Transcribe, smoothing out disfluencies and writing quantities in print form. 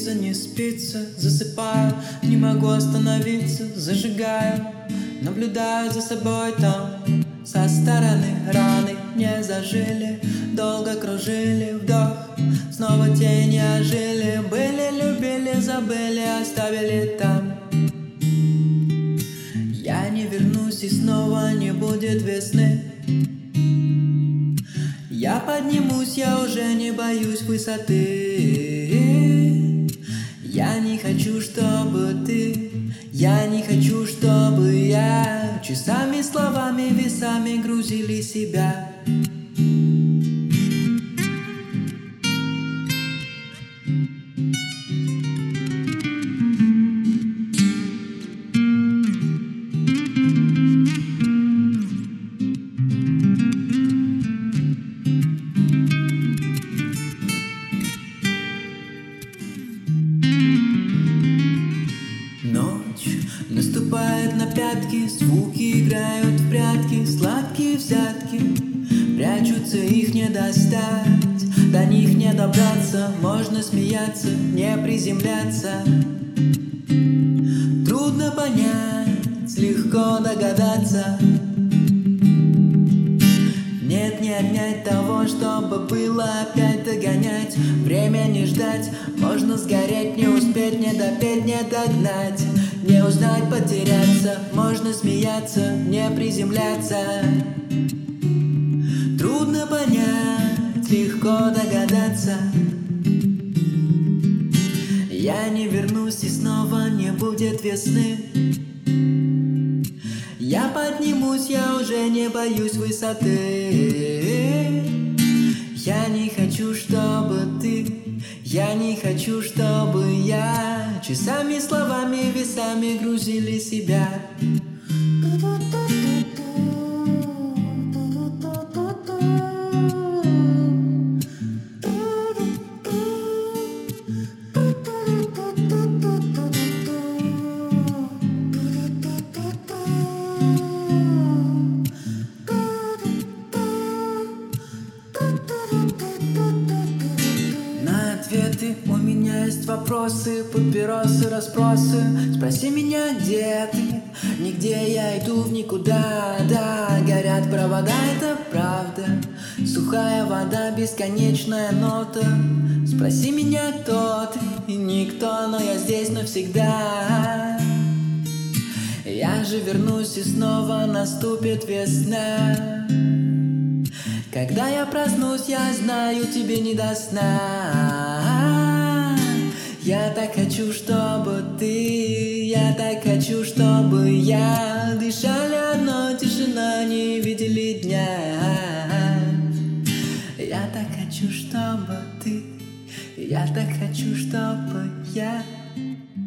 снится, не спится. Засыпаю, не могу остановиться. Зажигаю, наблюдаю за собой там. Со стороны раны не зажили. Долго кружили, вдох, снова тени ожили. Были, любили, забыли, оставили там. Я не вернусь и снова не будет весны. Я поднимусь, я уже не боюсь высоты. Я не хочу, чтобы ты, я не хочу, чтобы я часами, словами, весами грузили себя. Ночь наступает на пятки, звуки играют в прятки, сладкие взятки, прячутся, их не достать, до них не добраться, можно смеяться, не приземляться. Трудно понять, легко догадаться. Нет, не отнять того, чтобы было опять догонять. Время не ждать, можно сгореть, не успеть, не допеть, не догнать. Не узнать, потеряться, можно смеяться, не приземляться. Трудно понять, легко догадаться. Я не вернусь и снова не будет весны. Я поднимусь, я уже не боюсь высоты. Я не хочу, чтобы ты, я не хочу, чтобы я часами, словами, весами грузили себя. Ответы у меня есть вопросы, папиросы, расспросы. Спроси меня, где ты? Нигде я иду в никуда, да. Горят провода, это правда. Сухая вода, бесконечная нота. Спроси меня, кто ты? Никто, но я здесь навсегда. Я же вернусь и снова наступит весна. Когда я проснусь, я знаю, тебе не до сна. Я так хочу, чтобы ты, я так хочу, чтобы я дышали одно, тишина, не видели дня. Я так хочу, чтобы ты, я так хочу, чтобы я